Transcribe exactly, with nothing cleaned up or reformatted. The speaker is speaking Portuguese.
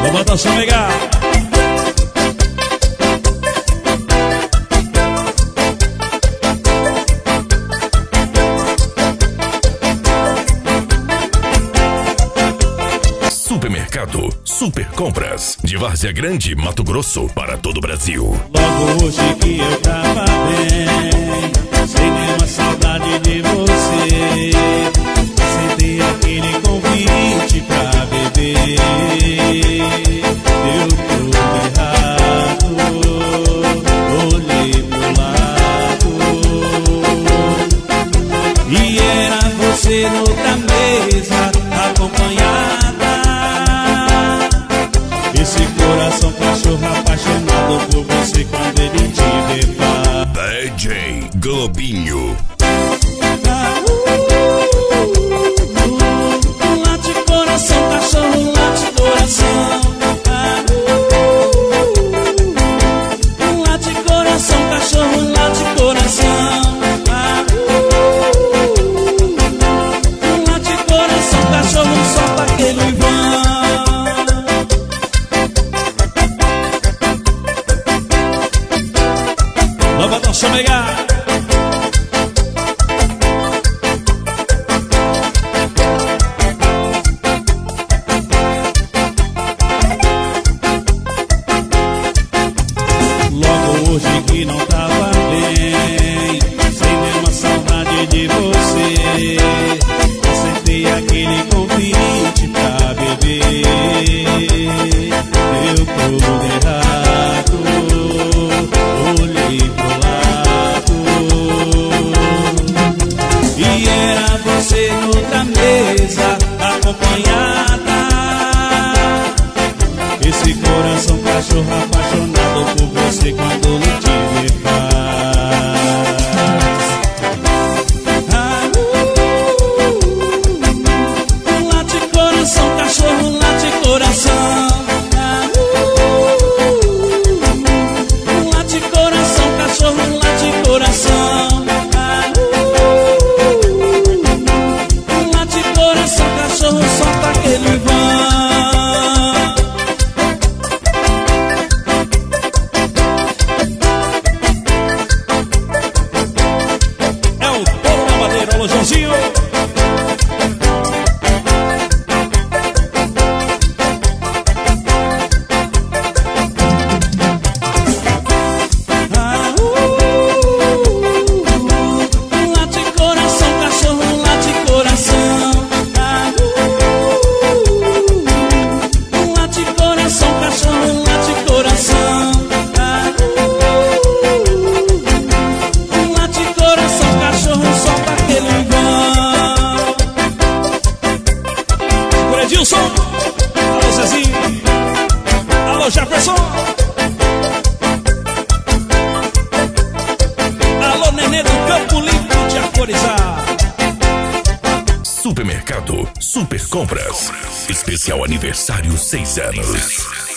Vou botar o som legal. Supermercado Super Compras de Várzea Grande, Mato Grosso, para todo o Brasil. Logo hoje que eu tava bem, sem nenhuma saudade de você, senti aquele convite pra beber. Deu tudo errado, olhei pro lado e era você noutra mesa, acompanhada. Esse coração cachorro apaixonado por você quando ele te levar. D J Globinho. Ah, uh, uh, uh, late coração, cachorro, late coração. Ah, uh, uh, late coração, cachorro, late coração. Ah, uh, late coração, cachorro, solta aquele vão. Vamos botar o som legal. Logo hoje que não tava bem, sem nenhuma saudade de você, aceitei aquele convite pra beber. Deu tudo errado, olhei pro lado e era você noutra mesa, acompanhada. Esse coração cachorro apaixonado por você quando ele te levar. Ah, uh, late coração, cachorro, late coração. Ah, uh, late coração, cachorro, late coração. Ah, uh, late coração, cachorro, solta aquele vão. Alô, Joãozinho. Ah, uh, uh, late coração, cachorro, late coração. Ah, uh, late coração, cachorro, late coração. Ah, uh, late coração, cachorro, solta aquele Edilson, alô Zezinho, alô Jefferson, alô Nenê do Campo Limpo de Arcorizar. Supermercado Super Compras, especial aniversário seis anos.